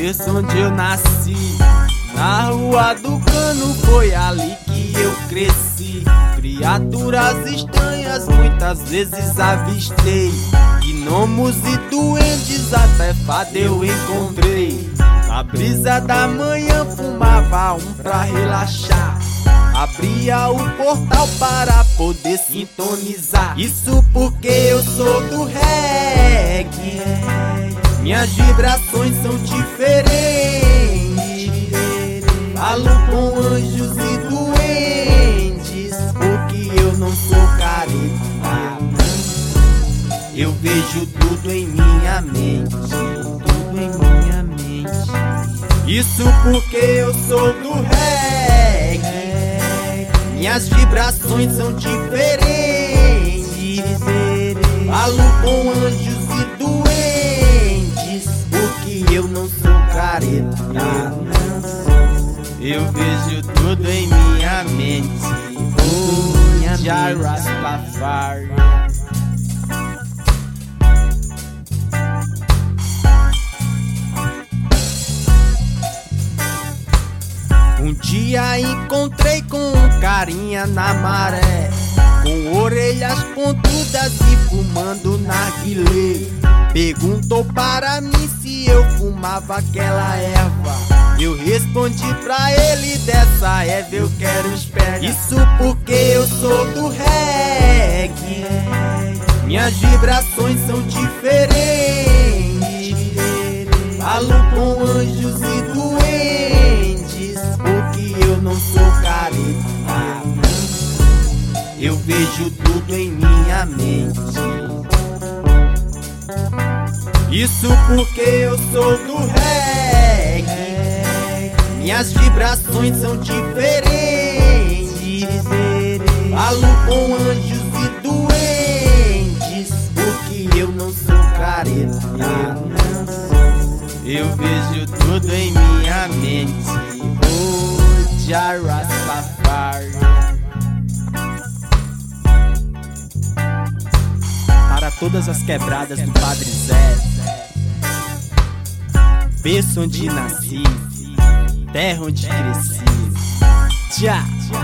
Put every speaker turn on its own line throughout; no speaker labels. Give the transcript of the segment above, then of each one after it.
berço onde eu nasci. Na Rua do Cano foi ali que eu cresci. Criaturas estranhas muitas vezes avistei. Gnomos e duendes até fada eu encontrei. Na brisa da manhã fumava um pra relaxar. Abria o portal para poder sintonizar. Isso porque eu sou do reggae. Minhas vibrações são diferentes. Falo com anjos e duendes, porque eu não sou careta. Eu vejo tudo em minha mente, tudo em minha mente. Isso porque eu sou do reggae. Minhas vibrações são diferentes. Falo com anjos e duendes, porque eu não sou careta. Eu vejo tudo em minha mente. Oh, Jah Rastafari. Um dia encontrei com um carinha na maré, com orelhas pontudas e fumando narguilé. Perguntou para mim se eu fumava aquela erva. Eu respondi pra ele, dessa erva eu quero esperar. Isso porque eu sou do reggae. Minhas vibrações são diferentes. Falo com anjos e duendes, porque eu não sou careta. Eu vejo tudo em minha mente. Isso porque eu sou do reggae. Minhas vibrações são diferentes. Falo com anjos e duendes, porque eu não sou careta. Eu vejo tudo em minha mente. Oh, Jah Rastafari. Para todas as quebradas do Padre Zé, berço onde nasci, terra onde cresci. Jah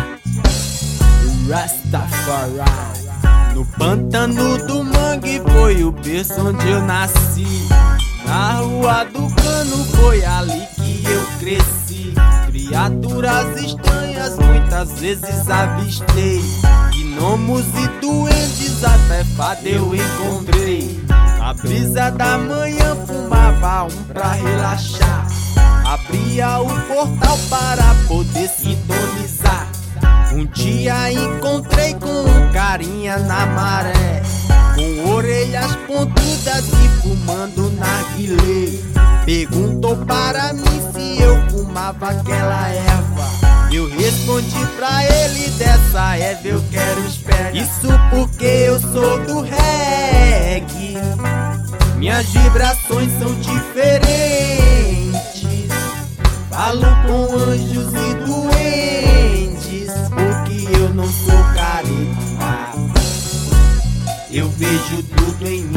Rastafari. No pântano do Mangue foi o berço onde eu nasci. Na Rua do Cano foi ali que eu cresci. Criaturas estranhas muitas vezes avistei. Gnomos e duendes até fada eu encontrei. Na brisa da manhã fumava um pra relaxar. Abria o portal para poder sintonizar. Um dia encontrei com um carinha na maré, com orelhas pontudas e fumando narguilé. Perguntou para mim se eu fumava aquela erva. Eu respondi pra ele, dessa erva eu quero esperar. Isso porque eu sou do reggae. Minhas vibrações são diferentes. Falo com anjos e duendes, porque eu não sou careta. Eu vejo tudo em